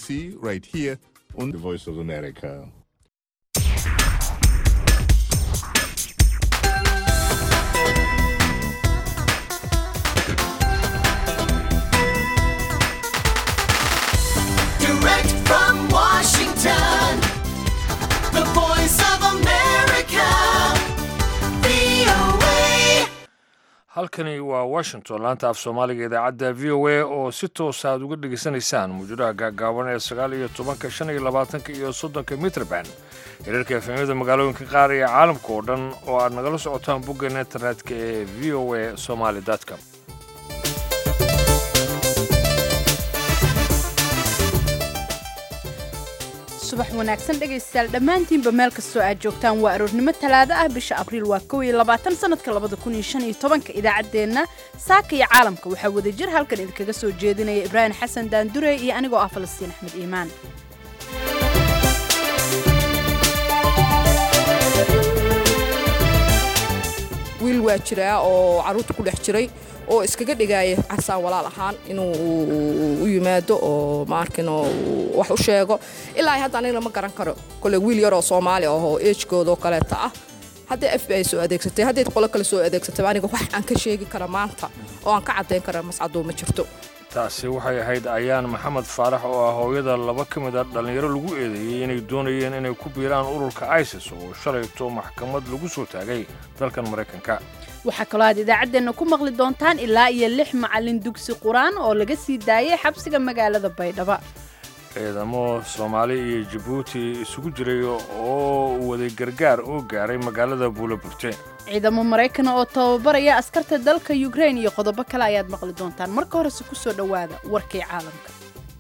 DC, right here on the Voice of America. Direct from Washington, the Voice of America, VOA. halkani waa washington laanta af soomaaliga idaacadda v o a oo si toosa aad uga dhegaysanaysaan mawjadaha gaagaaban ee 19 25 iyo 30 mitrban hirarka efemyada magaalooyinka qaar iyo caalamka oo dhan oo aad nagala socotaan boggeena internetka ee v o a somali.com. subax wanaagsan dhegaystayaal dhammaantiinba meel kastoo aad joogtaan waa aroornimo talaado ah bisha abriil waa 21 sanadka 2015 idaacaddeenna saaka iyo caalamka waxaa wadajir halkan idinkaga soo jeedinaya ibraahim xasan daandure iyo anigoo ah falastiin axmed iimaan. wiil waa jiraa oo caruurta ku dhex jiray oo iskaga dhigaya casaa walaal ahaan inuu u yimaado oo maarkino wax u sheego ilaa hadda anigana ma garan karo kole wiil yaroo Soomaali ah oo age-gooda oo kaleeta ah hadda FBI soo adeegsatay hadda qolo kale soo adeegsatay aniga wax aan ka sheegi kara maanta oo aan ka cadeyn kara mas'aado ma jirto. taasi waxay ahayd ayaan maxamed faarax oo ah hooyada laba ka mid ah dhalinyaro lagu eedeeyay inay doonayeen inay ku biiraan ururka ISIS oo shalayto maxkamad lagu soo taagay dalkan Mareykanka. waxaa kaloo aad idaacaddeenna ku maqli doontaan ilaa iyo 6 macallin dugsi quraan oo laga sii daayay xabsiga magaalada Baydhabo. ciidamo Soomaali iyo Djibouti isugu jiray oo waday gargaar oo gaaray magaalada Buulaburte. ciidamo Mareykan oo tababaraya askarta dalka Ukraine iyo qodobo kale ayaad maqli doontaan. marka hore si ku soo dhawaada warkii caalamka.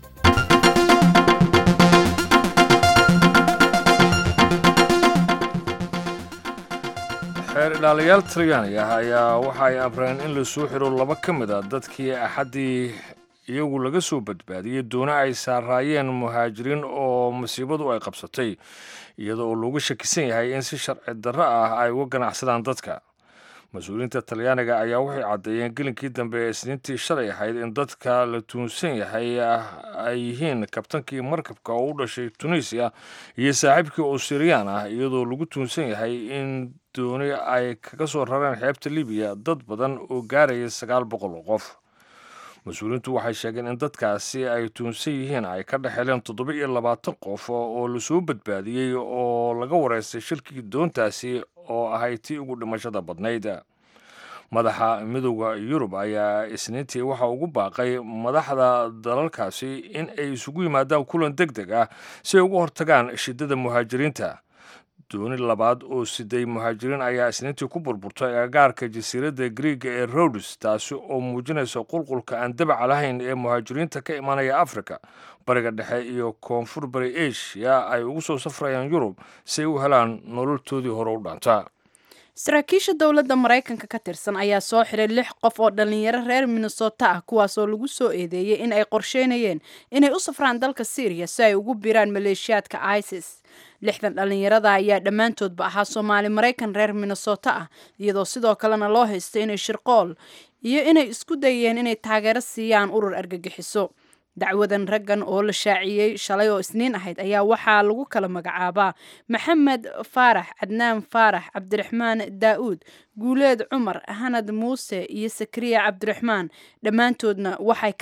xeer ilaaliyaal Talyaani ah ayaa waxa ay abreen in la soo xiro laba ka mid ah dadkii axadii iyagu laga soo badbaadiyay doona ay saaraayeen muhaajiriin oo masiibadu ay qabsatay iyadoo looga shakisan yahay in si sharci darro ah ay uga ganacsadaan dadka. mas-uuliyiinta Talyaaniga ayaa waxay caddeeyeen gelinkii dambe ee Isniintii shalay ahayd in dadka la tuunsan yahay ay yihiin kabtankii markabka oo u dhashay Tunisia iyo saaxiibkii oo Syrian ah iyadoo lagu tuunsan yahay in dooni ay kaga soo rareen xeebta Libiya dad badan oo gaaraya 900 qof. mas-uuliyiintu waxay sheegeen in dadkaasi ay tuunsan yihiin ay ka dhexeleen 27 qof oo la soo badbaadiyey oo laga wareystay shilkii doontaasi oo ahay tii ugu dhimashada badnayd. madaxa midowda Yurub ayaa Isniintii waxa ugu baaqay madaxda dalalkaasi in ay isugu yimaadaan kulan degdeg ah si ay uga hortagaan shidada muhaajiriinta. dooni labaad oo siday muhaajiriin ayaa Isniintii ku burburtay agagaarka jasiiradda Greek ee Rhodes taasi oo muujinaysa qulqulka aan dabaca lahayn ee muhaajiriinta ka imanaya Afrika, bariga dhexe iyo koonfur bari Asia ay ugu soo safrayaan Yurub si ay u helaan nololtoodii hore u dhaanta. saraakiisha dowladda Mareykanka ka tirsan ayaa soo xiray 6 qof oo dhalinyaro reer Minnesota ah kuwaas oo lagu soo eedeeyay in ay qorsheynayeen inay u safraan dalka Syria si ay ugu biiraan maleeshiyaadka ISIS. 6 dhalinyarada ayaa dhammaantoodba ahaa Soomaali Mareykan reer Minnesota ah iyadoo sidoo kalena loo haystay inay shirqool iyo inay isku dayeen inay taageero siiyaan urur argagixiso. dacwadan raggan oo la shaaciyay shalay oo Isniin ahayd ayaa waxaa lagu kala magacaabaa Maxamed Faarax, Cadnaan Faarax, Cabdiraxmaan Daa'uud, Guuleed Cumar, Hanad Muuse iyo Sakriya Cabdiraxmaan. dhammaantoodna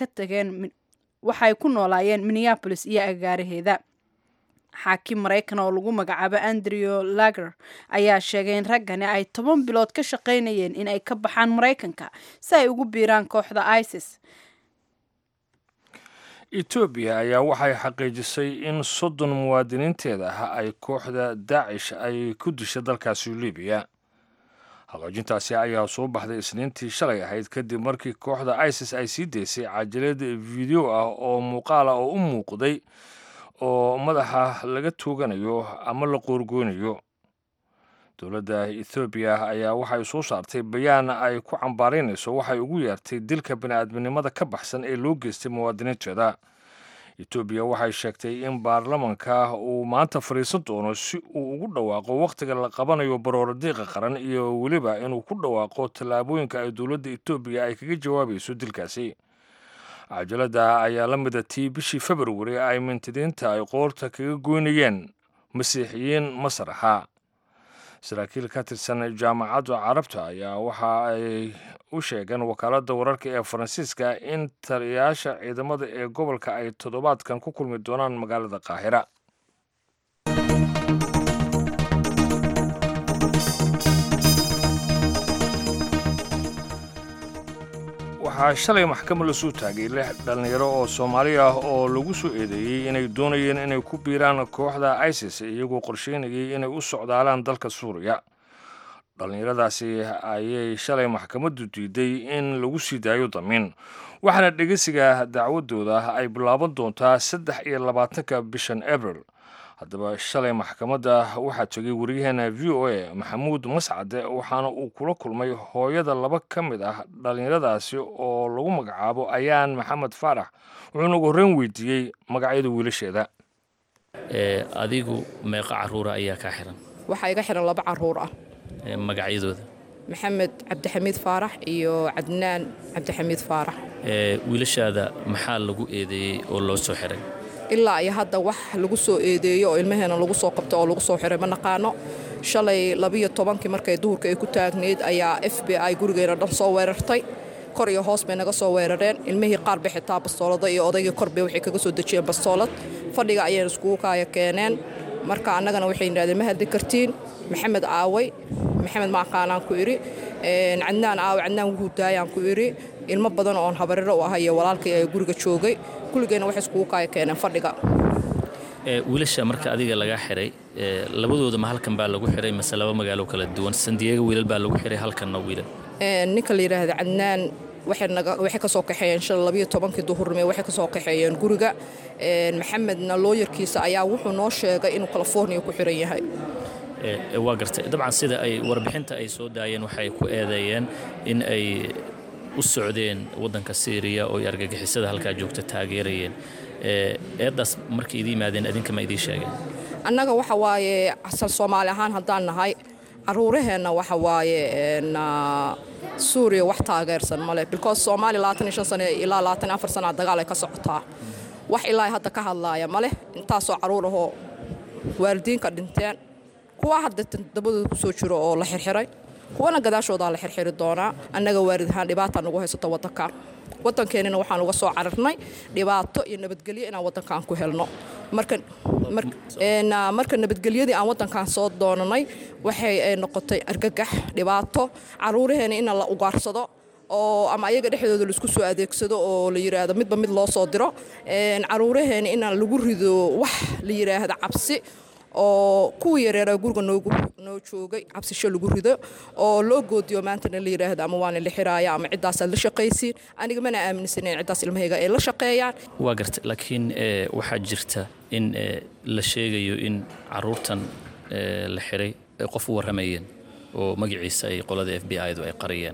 waxay ku noolaayeen Minneapolis iyo agaaraheeda. xaakim Mareykan oo lagu magacaabo Andrew Lager ayaa sheegay in raggani ay 10 bilood ka shaqaynayeen in ay ka baxaan Mareykanka si ay ugu biiraan kooxda ISIS. Ethiopia ayaa waxay xaqiijisay in 30 muwaadiniinteeda ah ay kooxda Daesh ay ku dishay dalkaasi Libiya. xaqiijintaasi ayaa soo baxday Isniintii shalay ahayd kadib markii kooxda ISIS ay sii deysay cajalad video ah oo muuqaal ah oo u muuqday oo madaxa laga tooganayo ama la qoorgoonayo. dowladda Ethiopia ayaa waxay soo saartay bayaan ay ku cambaareynayso waxay ugu yeertay dilka bini'aadminimada ka baxsan ee loo geystay muwaadiniinteeda. Ethiopia waxay sheegtay in baarlamaanka uu maanta fariisan doono si uu ugu dhawaaqo waqtiga la qabanayo baroordiiqa qaran iyo waliba inuu ku dhawaaqo tallaabooyinka ay dowladda Ethiopia ay kaga jawaabayso dilkaasi. cajalada ayaa la mida tii bishii februari ay mintidiinta ay qoorta kaga goynayeen masiixiyiin masar ahaa. saraakiil ka tirsan jaamacadda carabta ayaa waxa ay u sheegeen wakaaladda wararka ee faransiiska in taliyayaasha ciidamada ee gobolka ay toddobaadkan ku kulmi doonaan magaalada qaahira. waxaa shalay maxkamad la soo taagay 6 dhalinyaro oo Soomaali ah oo lagu soo eedeeyay inay doonayeen inay ku biiraan kooxda ISIS iyagoo qorsheynayay inay u socdaalaan dalka Suuriya. dhalinyaradaasi ayay shalay maxkamaddu diiday in lagu sii daayo damiin, waxaana dhegeysiga dacwadooda ay bilaaban doontaa 23 bishan April. haddaba shalay maxkamadda waxaa tegay wariyaheena VOA Maxamuud Mascade waxaana uu kula kulmay hooyada laba ka mid ah dhalinyaradaasi oo lagu magacaabo Ayaan Maxamed Faarax, wuxuuna ugu horreyn weydiiyey magacyada wiilasheeda. adigu meeqa caruura ayaa ka xiran? waxaa iga xiran 2 caruur ah. magacyadooda? maxamed cabdixamiid faarax iyo cadnaan cabdixamiid faarax. wiilashaada maxaa lagu eedeeyey oo loo soo xiray? ilaa iyo hadda wax lagu soo eedeeyo oo ilmaheena lagu soo qabto oo lagu soo xiray ma naqaano. shalay 12 markay duhurka ay ku taagneed ayaa FBI gurigeena dhan soo weerartay. kor iyo hoos bay naga soo weerareen. ilmihii qaar bay xitaa bastoolada iyo odaygii kor bay waxay kaga soo dejiyeen bastoolad. fadhiga ayay iskugu kaaya keeneen. marka annagana waxay yiraahdeen ma hadli kartiin. maxamed aaway maxamed ma aqaanaan ku iri. cadnaan aaway cadnaan wuxuu daayaan ku iri. ilmo badan oo habariro u ahay walaalkay ay guriga joogay kulligeena wax isku kaay keenan fadhiga. wiilasha marka adiga laga xiray labadooda ma halkan baa lagu xiray mise laba magaalo kala duwan? San Diego wiilal baa lagu xiray, halkanna wiilal. ninka la yiraahdo cadnaan waxay ka soo kaxeeyeen 12 duhurnimo waxay ka soo kaxeeyeen guriga. maxamedna looyarkiisa ayaa wuxuu noo sheegay inuu California ku xiran yahay. waa gartay dabcan sida ay warbixinta ay soo daayeen waxay ku eedeeyeen in ay u socdeen wadanka Syria oo argagixisada halka joogta taageerayeen. eedaas markii idin yimaadeen adinka ma idin sheegeen? annaga waxa waaye asal Soomaali ahaan haddaan nahay caruuraheena waxa waaye Suuriya wax taageersan male because Soomaali 25 sano ilaa 24 sano dagaal ay ka socotaa. wax ilaa hadda ka hadlaaya male. intaasoo caruurahoo waalidiinka dhinteen, kuwa hadda dabadooda ku soo jiro oo la xirxiray, kuwana gadaashooda la xirxiri doonaa. annaga waalid ahaan dhibaato nagu haysato wadankeena waxaan uga soo cararnay dhibaato iyo nabadgelyo inaan wadankan ku helno. marka nabadgelyadii aan wadankan soo doonanay waxay noqotay argagax, dhibaato, caruuraheena in la ugaarsado oo ama ayaga dhexdooda la isku soo adeegsado oo la yiraahdo midba mid loo soo diro. caruuraheena in lagu rido wax la yiraahdo cabsi oo kuwa yareera guriga noo joogay cabsisho lagu rido oo loo goodiyo maantana la yiraahdo ama waan la xiraaya ama cidaas la shaqaysiin. aniga mana aaminsanayn cidaas ilmahayga ay la shaqeeyaan. waa gartay, laakiin waxaa jirta in la sheegayo in caruurtan la xiray qof u waramayeen oo magaciisa ay qolada FBI-du ay qariyeen.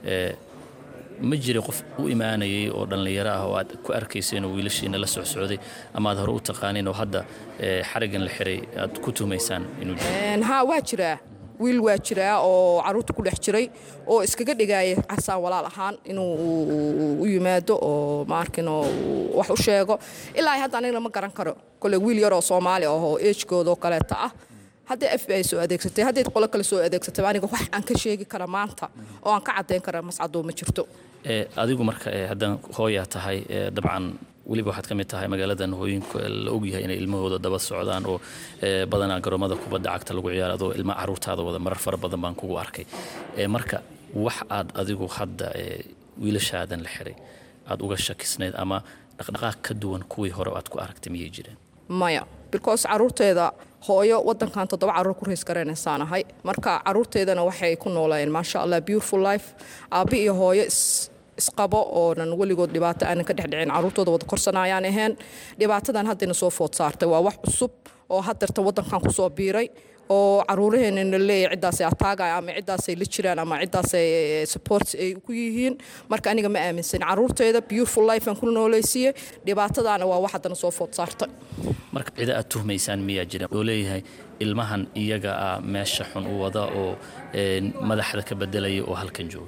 ma jiro qof u imaanayay oo dhalinyaro ah oo aad ku arkayseen oo wiilashiina la socday ama aad hore u taqaaniin oo hadda xarigan la xiray aad ku tuumaysaan inuu jiro? haa waa jiraa, wiil waa jiraa oo caruurta ku dhex jiray oo iskaga dhigaya casaan walaal ahaan inuu u yimaado oo maarkin oo wax u sheego. ilaa hadda aniga ma garan karo kale wiil yar oo Soomaali ah oo age-gooda kaleeta ah haddii FBI soo adeegsatay, haddii qolo kale soo adeegsatay, aniga wax aan ka sheegi kara maanta oo aan ka cadeyn kara Mascado ma jirto. adigu marka haddaan hooyaa tahay dabcan weliba waxaad ka mid tahay magaaladan hooyinka la ogyahay inay ilmahooda daba socdaan oo badanaa garoomada kubadda cagta lagu ciyaaro adoo ilma caruurtaada wada marar fara badan baan kugu arkay. marka wax aad adigu hadda wiilashaadan la xiray aad uga shakisnayd ama dhaqdhaqaaq ka duwan kuwii hore aad ku aragtay miyay jireen? maya, because caruurteeda hooyo wadankan 7 caruur ku rees garanaysan ahay. marka caruurteedana waxay ku noolayeen maasha Allah beautiful life. aabi iyo hooyo isqabo oo nan waligood dhibaato aan ka dhexdhicin caruurtooda wada korsanayaan ahayn. dhibaatadan hadda soo food saartay waa wax cusub oo hadda wadankan ku soo biiray oo caruuraheena leeyahay cidaas ay ataagay ama cidaas ay la jiraan ama cidaas ay support ay ku yihiin. marka aniga ma aaminsan caruurteeda beautiful life aan ku nooleysiyay. dhibaatadana waa wax hadda soo food saartay. marka cid aad tuhmaysaan miyaa jira oo leeyahay ilmahan iyaga meesha xun u wada oo madaxda ka bedelay oo halkan jooga?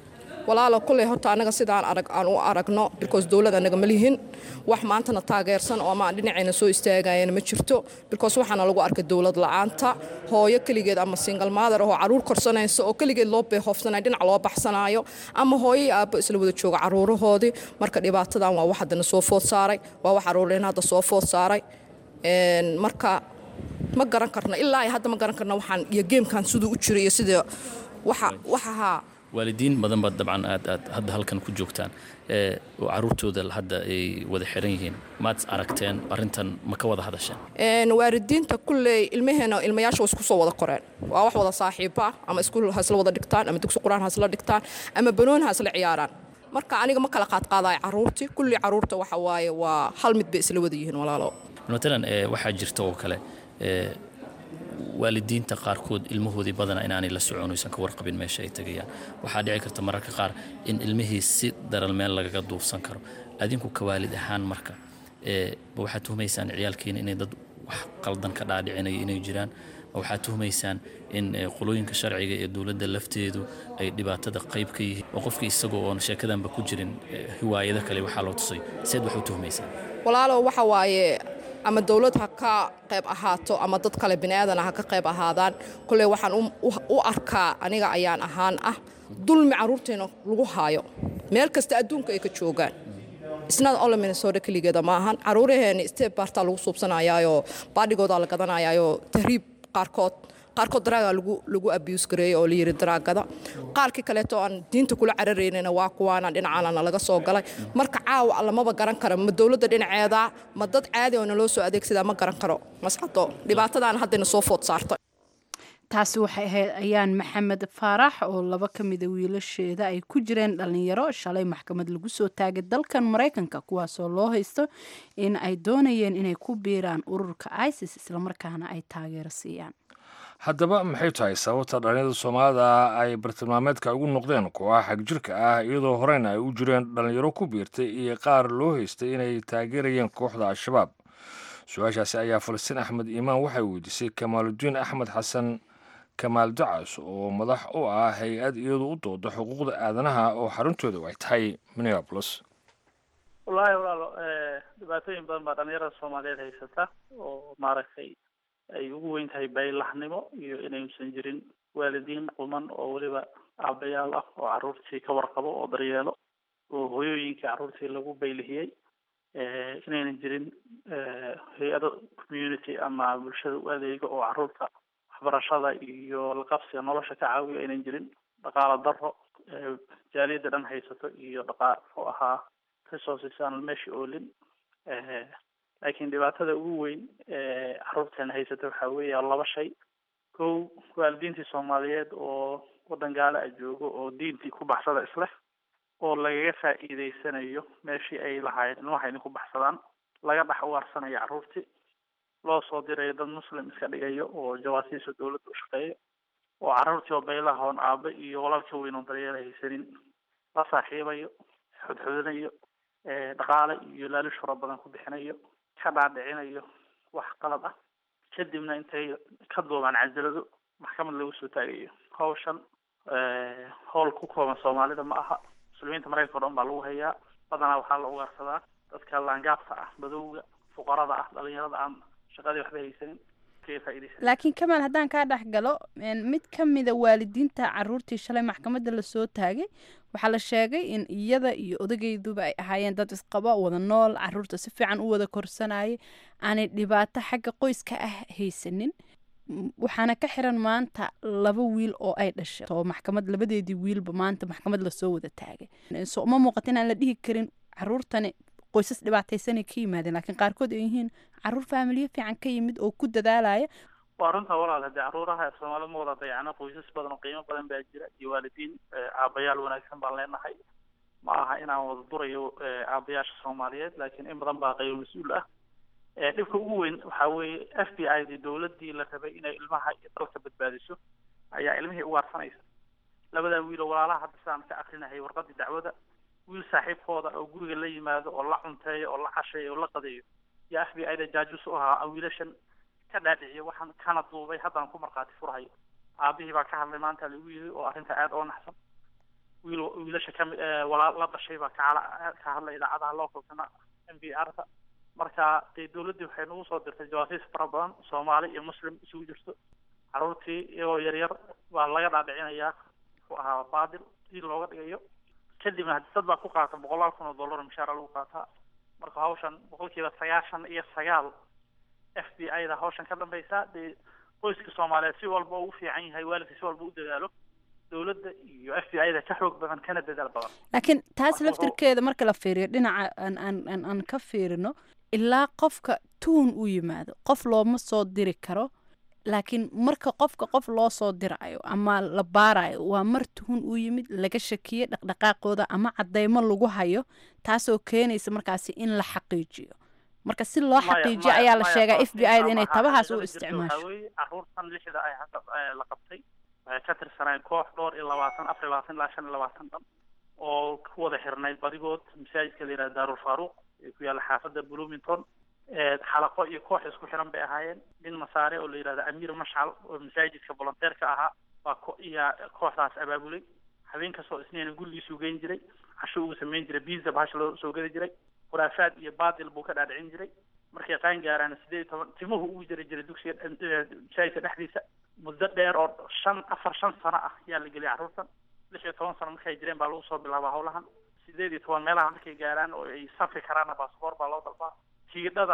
walaalo kulley horta anaga sidaan aan u aragno because dawlad anaga ma lihin wax maantana taageersan oo ama dhinacayna soo istaagayana ma jirto because waxaana lagu arkay dawlad la'aanta hooyo kaligeed ama single mother oo caruur korsanaysa oo kaligeed loo beehofsanay dhinac loo baxsanayo ama hooyo aabbo isla wada jooga caruurahoodii marka dhibaatadan waa wax hadana soo food saaray waa wax caruureen hadda soo food saaray marka ma garan karno ilaa hadda ma garan karno waxaan iyo gamekan sidoo u jiray iyo sida waxa waalidiin badan baa dabcan aad hadda halkan ku joogtaan oo caruurtooda hadda ay wada xiran yihiin maad aragteen arintan ma ka wada hadasheen waalidiinta kulley ilmaheena ilmayaasha isku soo wada qoreen waa wax wada saaxiiba ama iskuul hasla wada dhigtaan ama dugsi quraan hasla dhigtaan ama banoon hasla ciyaaraan marka aniga ma kala qaadqaaday caruurti kulli caruurta waxa waaye waa hal mid bay isla wada yihiin walaalo مثلا waxaa jirta oo kale waalidiinta qaarkood ilmahoodii badana inaanay la soconaysan ka warqabin meesha ay tagayaan waxaa dhici karta mararka qaar in ilmihii si daral meel lagaga duufsan karo adinku ka waalid ahaan marka waxaad tuhumaysaan ciyaalkiina inay dad wax qaldan ka dhaadhicinaya inay jiraan waxaad tuhumaysaan in qolooyinka sharciga ee dawladda lafteedu ay dhibaatada qayb ka yihiin oo qofkii isagoo oon sheekadanba ku jirin hiwaayado kale waxaa loo tusay seed wax u tuhumaysaan walaalo waxa waaye ama dawlad ha ka qayb ahaato ama dad kale bini'aadan ha ka qayb ahaadaan kullee waxaan u arkaa aniga ayaan ahaan dulmi caruurteena lagu haayo meel kasta adduunka ay ka joogaan isna all Minnesota kaligeeda ma ahan caruuraheena step barta lagu suubsanayaayo baadhigooda la gadanayaayo tahriib qaarkood daraaga lagu abuse gareeyo oo la yiri daraagada qaarkii kale oo aan diinta kula carareynayna waa kuwaana dhinacana laga soo galay marka caawa lamaba garan karo ma dawladda dhinaceeda ma dad caadi oo loo soo adeegsada ma garan karo masxado dhibaatadan haddana soo food saartay taasi waxay ahayd ayaan maxamed faarax oo laba ka mid ah wiilasheeda ay ku jireen dhalinyaro shalay maxkamad lagu soo taagay dalkan Mareykanka kuwaasoo loo haysto in ay doonayeen inay ku biiraan ururka ISIS isla markaana ay taageero siiyaan haddaba maxay tahay sababta dhalinyarada Soomaalida ay bartilmaameedka ugu noqdeen kuwa xag jirka ah iyadoo horeyna ay u jireen dhalinyaro ku biirtay iyo qaar loo haystay inay taageerayeen kooxda Al-Shabaab su'aashaasi ayaa Falastiin Axmed Iimaan waxay weydiisay Kamaaludiin Axmed Xasan Kamaal Dacas oo madax u ah hay'ad iyadu u dooda xuquuqda aadanaha oo xaruntooda ay tahay Minneapolis wallahi walaalo dhibaatooyin badan baa dhalinyarada Soomaaliyeed haysata oo maaragtay ay ugu weyn tahay baylahnimo iyo inaysan jirin waalidiin quman oo waliba aabayaal ah oo caruurtii ka warqabo oo daryeelo oo hooyooyinka caruurtii lagu baylihiyay inaynan jirin hay'ado community ama bulshada u adeega oo caruurta waxbarashada iyo la qabsiga nolosha ka caawiyo aynan jirin dhaqaale darro jaaliyada dhan haysato iyo dhaqaale ahaa resources aan meesha oolin laakiin dhibaatada ugu weyn caruurteena haysata waxaa weeye laba shay kow waalidiintii Soomaaliyeed oo wadan gaala ah joogo oo diintii ku baxsada isleh oo lagaga faa'iideysanayo meeshii ay lahaayeen ilmaha ku baxsadaan laga dhax waarsanayo caruurtii loo soo diray dad muslim iska dhigayo oo jawaasiisa dawladda u shaqeeyo oo caruurtii oo baylaha oo aabe iyo walaalka weyn oo daryeel haysanin la saaxiibayo xudxudanayo dhaqaale iyo laalish fara badan ku bixinayo ka dhaadhicinayo wax qalad ah kadibna intay ka doobaan cajalado maxkamad lagu soo taagayo hawshan howl ku kooban Soomaalida ma aha muslimiinta Mareykanka oo dhan baa lagu hayaa badanaa waxaa la ugaarsadaa dadka laangaabta ah badowga fuqarada ah dhalinyarada aan shaqadii waxba haysanin laakiin Kamaal haddaan ka dhex galo mid ka mid ah waalidiinta caruurtii shalay maxkamadda la soo taagay waxaa la sheegay in iyada iyo odagayduba ay ahaayeen dad isqaba wada nool caruurta si fiican u wada korsanayay aanay dhibaato xagga qoyska ah haysanin waxaana ka xiran maanta laba wiil oo ay dhashay oo maxkamad labadeedii wiilba maanta maxkamad la soo wada taagay soo ma muuqatin aan la dhihi karin caruurtani qoysas dhibaataysan ka yimaadeen laakiin qaarkood ay yihiin caruur faamiliyo fiican ka yimid oo ku dadaalaya waa runta walaal hadii caruuraha Soomaalida ma wada dayacna qoysas badan oo qiimo badan baa jira iyo waalidiin aabayaal wanaagsan baan leenahay ma aha inaan wada durayo aabayaasha Soomaaliyeed laakiin in badan baa qayb mas'uul ah dhibka ugu weyn waxa weeye FBI dawladii la rabay inay ilmaha dalka badbaadiso ayaa ilmihii u waarsanaysa labada wiil oo walaalaha hadda saan ka aqrinahay warqadii dacwada wiil saaxiibkooda oo guriga la yimaado oo la cunteeyo oo la casheeyo oo la qadeeyo ya FBI jaajus oo ahaa wiilashan ka dhaadhiciyo waxaan kana duubay haddaan ku marqaati furahay aabihii baa ka hadlay maanta lagu yiri oo arrinta aad oo naxsan wiilasha la dhashay baa ka hadlay idaacadaha localkana NPR-ta marka dawladdu waxay nagu soo dirtay jawaasiis fara badan Soomaali iyo Muslim isugu jirto carruurtii iyagoo yaryar baa laga dhaadhicinayaa baadil si looga dhigayo kadibna dad baa ku qaata $100,000 mushaar lagu qaataa marka hawshan 99% FBI-da hawshan ka dambaysa qoyska Soomaaliyeed si walba uu fiican yahay waalidka si walba u dadaalo dawladda iyo FBI-da ka xoog badan kana dadaal badan laakiin taas laftirkeeda marka la fiiriyo dhinaca aan ka fiirino ilaa qofka tuun u yimaado qof looma soo diri karo laakiin marka qofka qof loo soo dirayo ama la baarayo waa mar tuun u yimid laga shakiyo dhaqdhaqaaqooda ama cadeymo lagu hayo taasoo keenaysa markaasi in la xaqiijiyo marka si loo xaqiijiyo ayaa la sheegaa FBI-da inay tabahaas u isticmaasho carruurtan lixda ay hadda la qabtay waxay ka tirsanayeen koox dhowr iyo 24 ilaa 25 dhan oo ku wada xirnay badigood masaajidka la yiraahdo Daarul Faaruq ee ku yaala xaafadda Bloomington xalaqo iyo koox isku xiran bay ahaayeen nin masaare oo la yiraahdo Amiir Mashcal oo masaajidka volunteer-ka ahaa waa kooxdaas abaabulay habeen kastoo isniin gurigiisu geyn jiray casho uu sameyn jiray pizza bahash loo soo gadi jiray khuraafaad iyo baadil buu ka dhaadhicin jiray markay qaan gaaraan 18 timuhu uu jiray dugsiga masaajidka dhexdiisa muddo dheer oo 5 sano ah yaa la geliyay carruurtan 16 sano markay jireen baa lagu soo bilaabaa hawlahan 18 meelaha markay gaaraan oo ay safri karaan baasaboor baa loo dalbaa tigidhada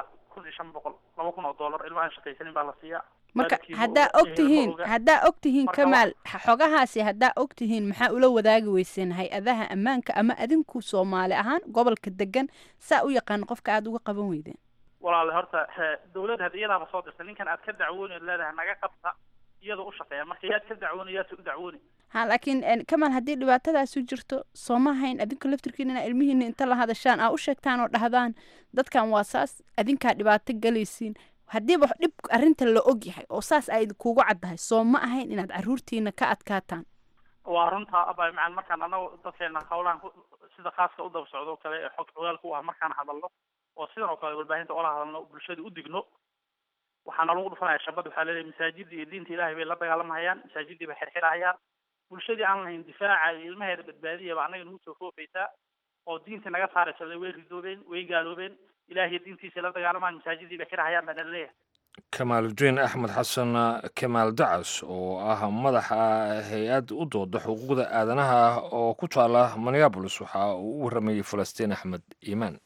$2,000 ilaa shaqaysan baa la siiyaa marka haddaa ogtihiin Kamaal xogahaasi haddaa ogtihiin maxaa ula wadaagi weyseen hay-adaha ammaanka ama adinku Soomaali ahaan gobolka degan saa u yaqaan qofka aad uga qaban weydeen walaal horta dawladda hadiyadaha soo dirtay ninkan aad ka dacwoonay leedahay naga qabta iyadoo u shaqeeya marka yaad ka dacwoonayaa u dacwoonay laakiin Kamaal haddii dhibaatadaas u jirto Soomahayn adinku laftirkiina ilmihiina inta la hadashaan aa u sheegtaan oo dhahdaan dadkan waa saas adinkaa dhibaato galaysiin haddiiba dhib arrinta la og yahay oo saas ay kuugu caddahay soo ma ahayn inaad carruurtiina ka adkaataan waa runta abay macaan markaan anagu dadkeena hawlahan sida khaaska u daba socdo kale ee xog xogaalku ah markaan hadalno oo sidan oo kale warbaahinta oo la hadalno bulshada u digno waxaana lagu dhufanayaa shabad waxaa leeyahay masaajidda iyo diinta Ilaahay bay la dagaalamayaan masaajidda bay xirxirayaan bulshadii aan lahayn difaaca ilmaheeda badbaadiya baa anaga nagu soo foofaysaa oo diinta naga saaraysa way ridoobeen way gaaloobeen Ilaahay diintiisa la dagaalamaan masaajidii bay xirxayaan baan leeyahay Kamaaluddin Axmed Xasan Kamaal Dacas oo ah madaxa hay'ad u dooda xuquuqda aadanaha oo ku taala Minneapolis waxa uu u warramay Falastiin Axmed Iimaan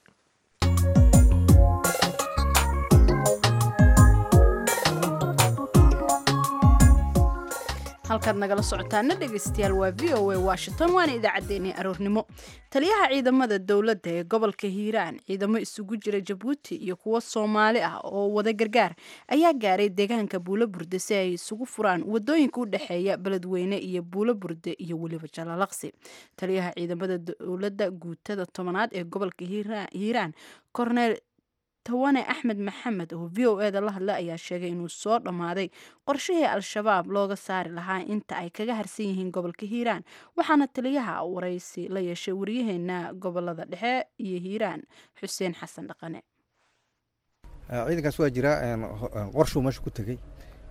halkaad nagala socotaana dhegaystayaal waa VOA Washington waana idaacaddeenii aroornimo taliyaha ciidamada dowladda ee gobolka Hiiraan ciidamo isugu jira Jabuuti iyo kuwa Soomaali ah oo wada gargaar ayaa gaaray deegaanka Buulaburde si ay isugu furaan wadooyinka u dhaxeeya Beledweyne iyo Buulaburde iyo waliba Jalalaqsi taliyaha ciidamada dowladda guutada 10aad ee gobolka Hiiraan Cornel Tawane Axmed Maxamed oo VOA-da la hadlay ayaa sheegay inuu soo dhamaaday qorshihii Al-Shabaab looga saari lahaa inta ay kaga harsan yihiin gobolka Hiiraan waxaana taliyaha waraysi la yeeshay wariyaheena gobolada dhexe iyo Hiiraan Xuseen Xasan Dhaqane ciidankaas waa jira qorshu meesha ku tagay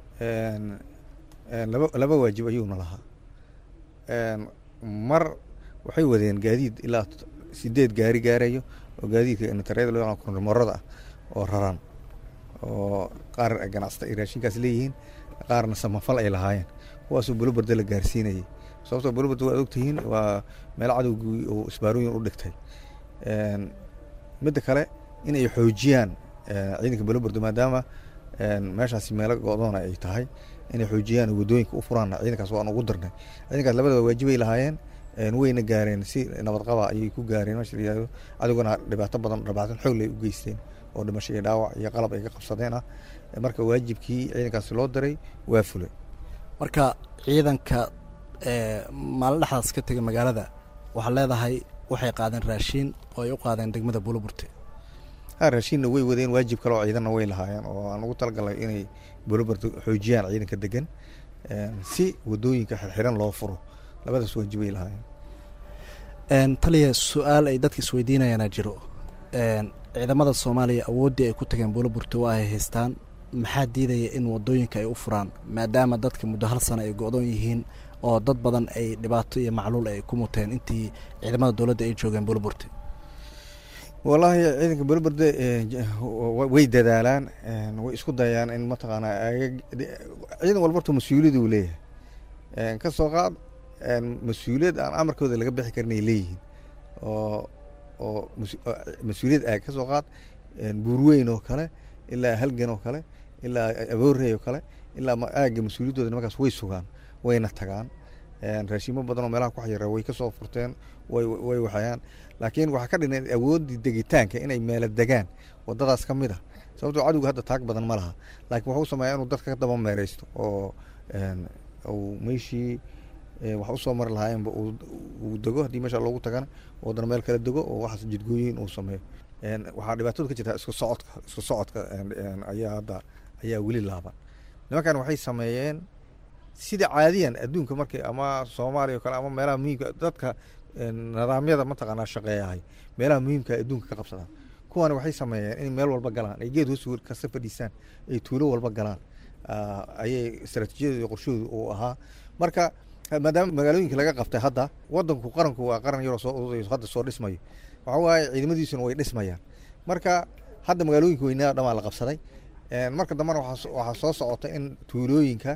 laba waajib ayuuna lahaa mar waxay wadeen gaadiid ilaa 8 gaari gaarayo oo gaadiidka internet loo yaqaan marada oo raran oo qaar ganacsato ay raashinkaas leeyihiin qaarna samafal ay lahaayeen kuwaasoo Buulaburde la gaarsiinayay sababtoo Buulaburde waa ogtihiin waa meel cadowgii oo isbaarooyin u dhigtay midda kale in ay xoojiyaan ciidanka Buulaburde maadaama meeshaasi meel go'doona ay tahay in ay xoojiyaan wadooyinka u furaan ciidankaas waan ugu dirnay ciidankaas labada waajib ay lahaayeen wayna gaareen si nabad qaba ayay ku gaareen meesha yiraahdo adiguna dhibaato badan xoog leh u geysteen oo dhimasho iyo dhaawac iyo qalab ay ka qabsadeen marka waajibkii ciidankaas loo diray waa fulay marka ciidanka maalin dhaxdaas ka tagay magaalada waxa leedahay waxay qaadeen raashin oo ay u qaadeen degmada Buulaburde raashinna way wadeen waajib kale oo ciidanna way lahaayeen oo aan ugu talagalay inay Buulaburde xoojiyaan ciidanka degan si wadooyinka xirxiran loo furo labadaas waajib ay lahaayeen taliya su'aal ay dadka isweydiinayaan jiro ciidamada Soomaaliya awoodii ay ku tageen Buulaburde waa ay haystaan maxaa diidaya in wadooyinka ay u furaan maadaama dadka muddo hal sano ay go'doon yihiin oo dad badan ay dhibaato iyo macluul ay ku muteen intii ciidamada dowladda ay joogeen Buloburte? wallaahi ciidanka Buloburte way dadaalaan way isku dayaan in mataqaanaa ciidan walba mas'uuliyad uu leeyahay ka soo qaad mas'uuliyad aan amarkooda laga bixi karin ay leeyihiin oo mas'uuliyad ay ka soo qaad buurweyn oo kale ilaa halgan oo kale ilaa aboorey oo kale ilaa aaga mas'uuliyadooda markaas way sugaan wayna tagaan raashimo badan oo meelaha ku xayira way ka soo furteen way waxayaan laakiin waxa ka dhinay awoodii degitaanka inay meel degaan wadadaas ka mid ah sababtoo cadowga hadda taag badan ma laha laakiin wuxuu sameeyaa inuu dadka ka daba meereysto oo meeshii wax u soo mar lahaayeen uu dego haddii meesha loogu tagana wadana meel kala dego oo waxaas jidgooyin uu sameeyo waxaa dhibaatada ka jirta isku socodka ayaa weli laaban nimankan waxay sameeyeen sida caadiyan adduunka markay ama Soomaaliya oo kale ama meelaha muhiimka dadka nidaamyada mataqaanaa shaqeeyahay meelaha muhiimka adduunka ka qabsadaan kuwan waxay sameeyeen in meel walba galaan ay geed hoos ka fadhiisaan ay tuulo walba galaan ayay istaraatiijiyada iyo qorshoodu uu ahaa marka maadaama magaalooyinka laga qabtay hadda wadanku qaranku waa qaran yar oo soo urudayo hadda soo dhismayo waxa waaye ciidamadiisuna way dhismayaan marka hadda magaalooyinka weynaa dhamaan la qabsaday marka dambana waxaa soo socota in tuulooyinka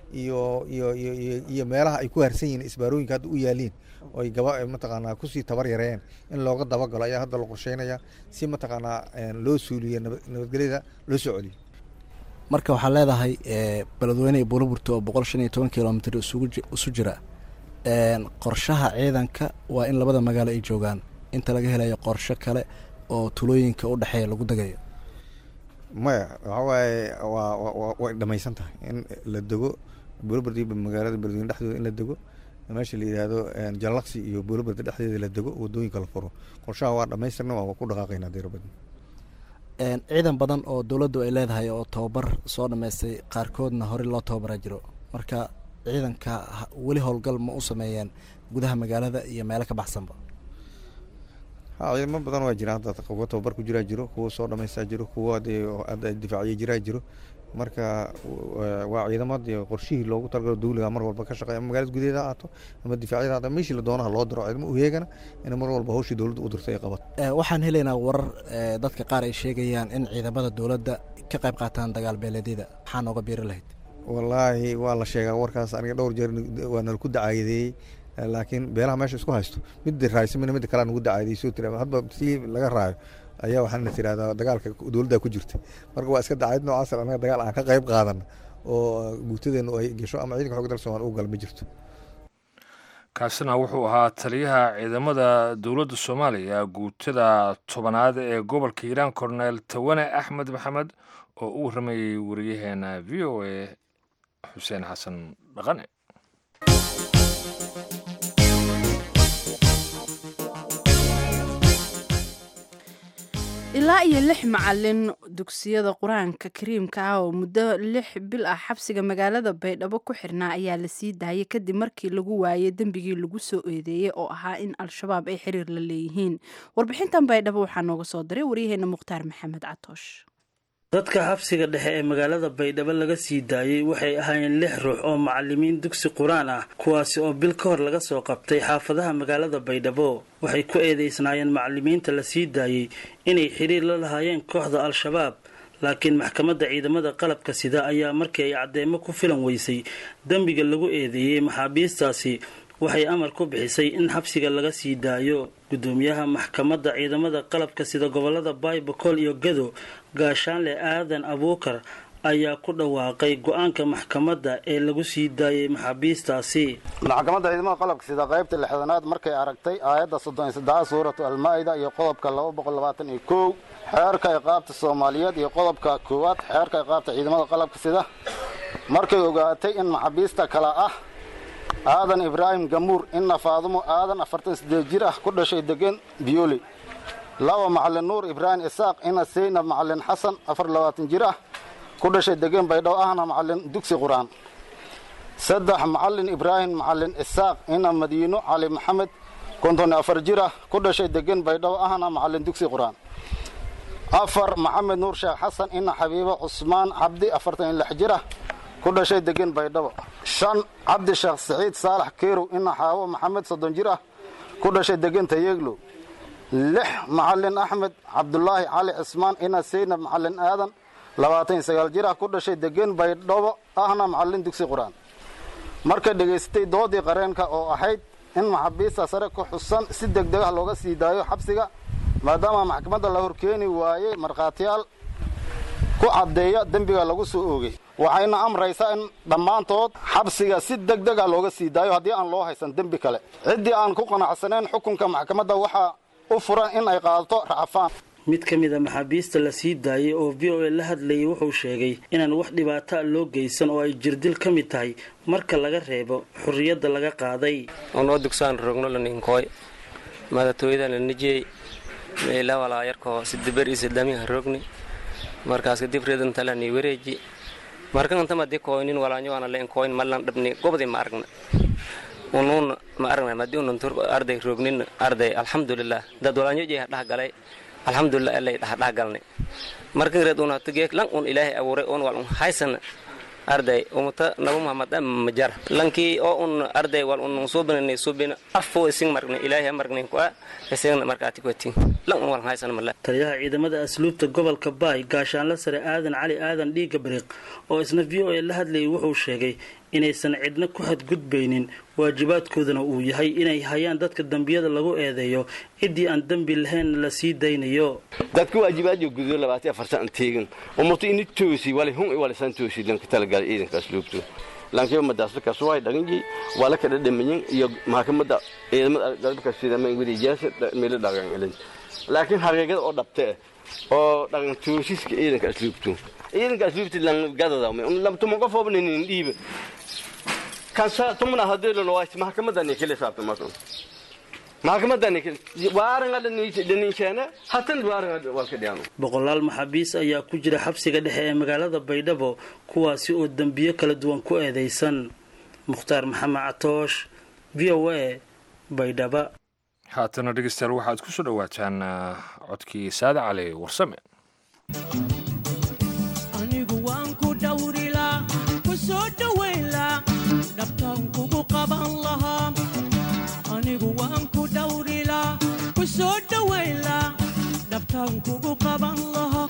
iyo meelaha ay ku harsan yihiin isbaarooyinka hadda u yaaliin oo ay mataqaanaa kusii tabar yareen in looga dabagalo ayaa hadda la qorsheynaya si mataqaanaa loo suuliyo nabadgelyada loo soo celiyo marka waxaa leedahay beledweyne iyo Buloburte oo 115 kilomitir isu jira qorshaha ciidanka waa in labada magaalo ay joogaan inta laga helayo qorshe kale oo tulooyinka u dhaxeeya lagu dagayo maya waxa waaye way dhamaysan tahay in la dego Buloburte magaalada beledweyne dhexdeeda in la dego meesha la yiraahdo Jallaqsi iyo Buloburte dhexdeeda la dego wadooyinka la furo qorshaha waa dhamaystirnaa waa ku dhaqaaqaynaa diirabad ciidan badan oo dawladdu ay leedahay oo tababar soo dhameystay qaarkoodna hore loo tababaraa jiro marka ciidanka weli howlgal ma u sameeyeen gudaha magaalada iyo meelo ka baxsanba ciidamo badan waa jira hadda kuwa tababar ku jira jiro kuwa soo dhameystaa jiro kuwa difaaciye jira jiro marka waa ciidamadii qorshihii loogu talagalo dawladda mar walba ka shaqeeya magaalada gudaheeda aato ama difaacyada aato meeshii la doonaha loo diro ciidamo u heegana in mar walba hawshii dawladda u dirtay ay qabato waxaan helaynaa warar dadka qaar ay sheegayaan in ciidamada dawladda ka qayb qaataan dagaal beeleedyada maxaa nooga biiri lahayd wallaahi waa la sheegaa warkaas aniga dhowr jeer waa nala ku dacaayadeeyey laakiin beelaha meesha isku haysto mid raaysamina mid kale nagu dacaayadeey soo tira hadba si laga raayo ayaa waxaan tiraahdaa dagaalka dawladda ku jirta marka waa iska dacayd noocaas anaga dagaal aan ka qayb qaadan oo guutadeenu ay gasho ama ciidanka xoogga dalka Soomaaliya uu gal ma jirto kaasina wuxuu ahaa taliyaha ciidamada dawladda Soomaaliya guutada 10aad ee gobolka Hiiraan Cornel Tawane Axmed Maxamed oo uu rameeyay wariyaheena VOA Xuseen Xasan Dhaqane ilaa iyo 6 macalin dugsiyada quraanka kariimka ah oo muddo 6 bil ah xabsiga magaalada Baydhabo ku xirnaa ayaa la sii daayay kadib markii lagu waayay dambigii lagu soo eedeeyay oo ahaa in al-shabaab ay xiriir la leeyihiin warbixintan Baydhabo waxaa nooga soo diray wariyaheena Mukhtaar Maxamed Catoosh dadka xabsiga dhexe ee magaalada Baydhabo laga sii daayay waxay ahaayeen 6 ruux oo macallimiin dugsi quraan ah kuwaasi oo bil ka hor laga soo qabtay xaafadaha magaalada Baydhabo waxay ku eedeysnaayeen macallimiinta la sii daayay inay xiriir la lahaayeen kooxda al-shabaab laakiin maxkamadda ciidamada qalabka sida ayaa markii ay cadeymo ku filan weysay dambiga lagu eedeeyay maxaabiistaasi waxay amar ku bixisay in xabsiga laga sii daayo gudoomiyaha maxkamadda ciidamada qalabka sida gobolada Baybakol iyo Gado gaashaanle Aadan Abuukar ayaa ku dhawaaqay go'aanka maxkamadda ee lagu sii daayay maxaabiistaasi maxkamadda ciidamada qalabka sida qaybta 6aad markay aragtay aayadda 33 suuratu al-Maa'ida iyo qodobka 221 xeerka iqaabta Soomaaliyeed iyo qodobka 1 xeerka iqaabta ciidamada qalabka sida markay ogaatay in maxaabiista kala ah Aadan Ibrahim Gamuur in Faadumo Aadan 48 jir ah ku dhashay degan Biyooli lawa macallin Nuur Ibrahim Isaaq in Seynab macallin Xasan 24 jir ah ku dhashay degan Baydhabo ahna macallin dugsi quraan 3 macallin Ibrahim macallin Isaaq in Madiino Ali Maxamed 54 jir ah ku dhashay degan Baydhabo ahna macallin dugsi quraan 4 Maxamed Nuur Sheekh Xasan in Xabiibo Cusmaan Cabdi 46 jir ah ku dhashay degan baydhabo 5 cabdisheekh saciid saalax keerow ina xaawo maxamed 30 jir ah ku dhashay degan tayeeglo 6 macallin axmed cabdulaahi cali cismaan ina seynab macallin aadan 29 jir ah ku dhashay degan baydhabo ahna macallin dugsi quraan marka dhageystay doodii qareenka oo ahayd in maxaabiista sare ku xusan si degdeg ah looga sii daayo xabsiga maadaama maxkamadda la horkeeni waayay markhaatiyaal ku cadeeya dambiga lagu soo oogay waxayna amraysaa in dhammaantood xabsiga si degdeg ah looga sii daayo haddii aan loo haysan dembi kale ciddii aan ku qanacsanayn xukunka maxkamadda waxaa u furan in ay qaadato racfaan mid ka mid a maxaabiista la sii daayay oo VOA la hadlayay wuxuu sheegay inaan wax dhibaato loo geysan oo ay jirdil ka mid tahay marka laga reebo xurriyadda laga qaaday oo dugsaan rogno la ninkooy madatooyada la nijay meela wala yarko sidbar is dami rogni markaas kadib reedan talani wareeji markan inta ma dikoonin walaanyo ana leen kooin malan dhabni gobdi ma aragna unuun ma aragna ma diun tur arday rognin arday alxamdulillah dad walaanyo jeex dhaxgalay alxamdulillah ilaahay dhaxgalnay markan reeduna tagee lan un ilaahay abuuray on wal haysan arday umata nabi muhammad majar lanki oo un arday wal un soo bananay soo bina afo ising margnay ilaahay margnay ku isagna markaati ku tin lan un wal haysan mala taliyaha ciidamada asluubta gobolka Baay gaashaanle sare aadan cali aadan dhiiga bariiq oo isna VOA la hadlayay wuxuu sheegay inaysan cidna ku xadgudbaynin waajibaadkoodana uu yahay inay hayaan dadka dambiyada lagu eedeeyo cidii aan dambi lahayn la sii daynayo dadku waajibaadyo gudo 24 teegan ummato in toosi wali hun wali san toosi lanka talagal ciidanka asluubtu lanka madaasla ka soo ay dhaganji wala ka dhadhamin iyo maxkamadda ciidamada dalka sida ma wadi jaasa meel dhagan ilin laakiin hareegada oo dhabtay oo dhagan toosiska ciidanka asluubtu lan gadada ma lam tumo qof oo nin dhiib kan sa tumna hadii loo waayay maxkamadda kale saabto maxkamadda waaranga dhaniishana hatan waaranga walka dhiano boqolaal maxaabiis ayaa ku jira xabsiga dhexe ee magaalada Baydhabo kuwaasi oo dambiyo kala duwan ku eedeysan Mukhtaar Maxamed Atoosh VOA Baydhabo haatana dhegeystayaal waxaad ku soo dhawaataan codkii Saad Cali Warsame anigu waan ku dhawrila ku soo dhaweyla dhabtaan kugu qaban lahaa anigu waan ku dhawrila ku soo dhaweyla dhabtaan kugu qaban lahaa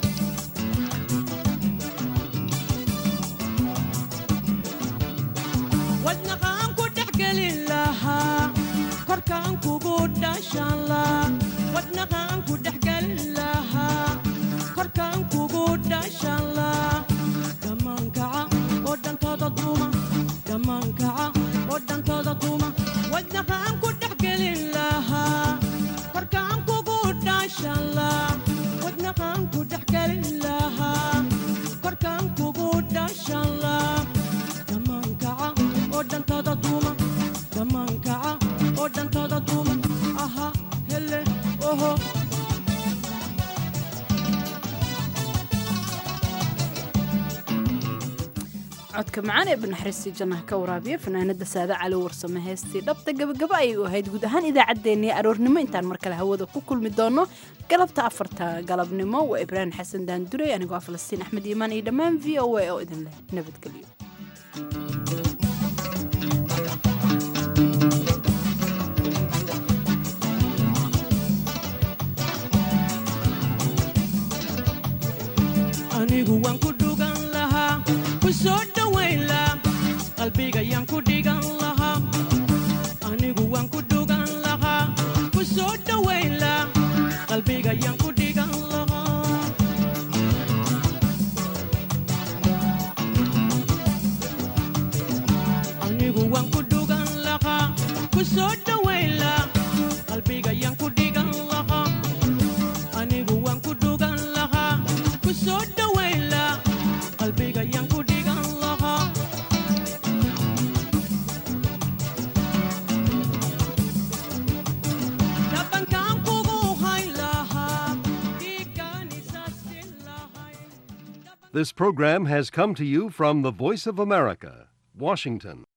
wadnaqaan ku dhexgelin lahaa korkaan kugu dhashan lahaa wadnaqaan ku dhexgelin lahaa korkaan kugu dhashan lahaa dhammaankaca oo dhankooda duuma dhammaankaca oo dhankooda duuma wadnaqaan ku dhexgelin lahaa korkaan kugu dhashan lahaa wadnaqaan ku dhexgelin lahaa korkaan kugu dhashan lahaa dhammaankaca oo dhankooda duuma dhammaankaca oo dhankooda duuma aha hele oho codka macaan ee banaxariistii jannaha ka waraabiya fanaanada Saada Cali Warsame heestii dhabta gabagaba ayay u ahayd guud ahaan idaacaddeenii aroornimo intaan mar kale hawada ku kulmi doono galabta 4 galabnimo waa Ibrahim Xasan Daandure anigoo Falastiin Axmed Iimaan iyo dhammaan VOA oo idin leh nabadgelyo anigu waan ku dhugan lahaa ku soo dhaweyla qalbiga yaan ku dhigan lahaa anigu waan ku dhugan lahaa ku soo dhaweyla qalbiga yaan ku dhigan lahaa anigu waan ku dhugan lahaa ku soo dhaweyla qalbiga yaan ku dhigan lahaa anigu waan ku dhugan lahaa ku soo dhaweyla qalbiga yaan ku dhigan lahaa dhabankaan kugu hayn lahaa dhiigaanisasin lahay This program has come to you from the Voice of America, Washington.